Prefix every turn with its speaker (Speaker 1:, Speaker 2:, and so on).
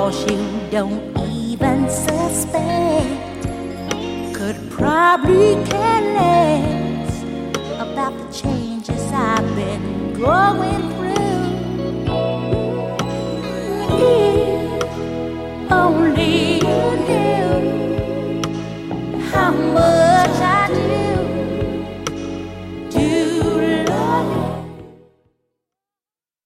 Speaker 1: 'cause you don't even suspect. Could probably care less about the changes I've been going through. If only you knew how much